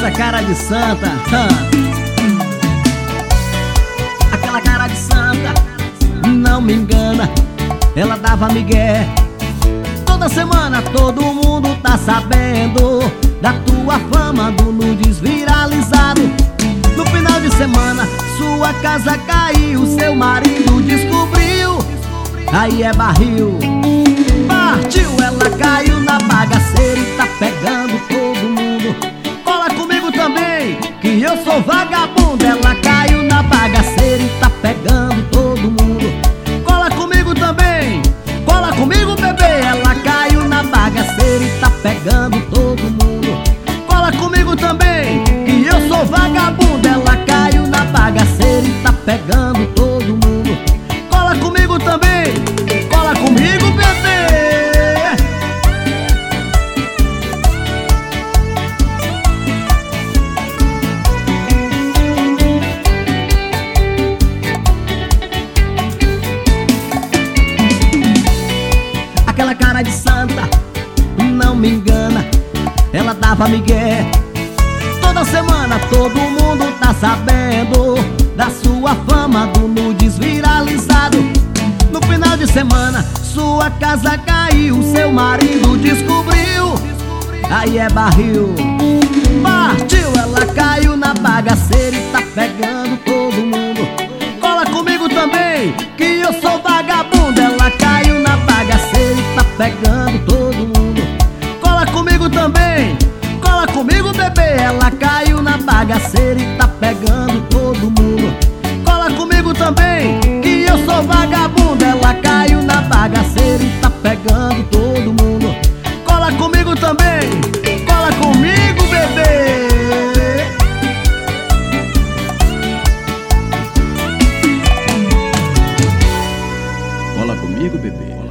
essa cara de santa. Aquela cara de santa não me engana, ela dava migué. Toda semana todo mundo tá sabendo da tua fama do nudes viralizado. No final de semana sua casa caiu, seu marido descobriu, aí é barril. Partiu, ela caiu na bagaceira e tá pegando todo mundo. Cola comigo também, que eu sou vagabundo. Ela caiu na bagaceira e tá pegando todo mundo. Cola comigo também, cola comigo, bebê. Ela caiu na bagaceira e tá pegando todo mundo. Cola comigo também, que eu sou vagabundo. Ela caiu na bagaceira e tá pegando todo mundo. Cola comigo também, cola comigo, bebê. Aquela cara de santa não me engana, ela dava migué. Toda semana todo mundo tá sabendo da sua fama do nudes viralizado. No final de semana sua casa caiu, seu marido descobriu, aí é barril. Partiu, ela caiu na bagaceira e tá pegando todo mundo. Cola comigo também, que eu sou vagabundo. Ela caiu na bagaceira e tá pegando todo mundo. Cola comigo também, cola comigo, bebê. Ela caiu na bagaceira e tá pegando todo mundo. Cola comigo também, que eu sou vagabundo. Ela caiu na bagaceira e tá pegando todo mundo. Cola comigo também, cola comigo, bebê. Cola comigo, bebê.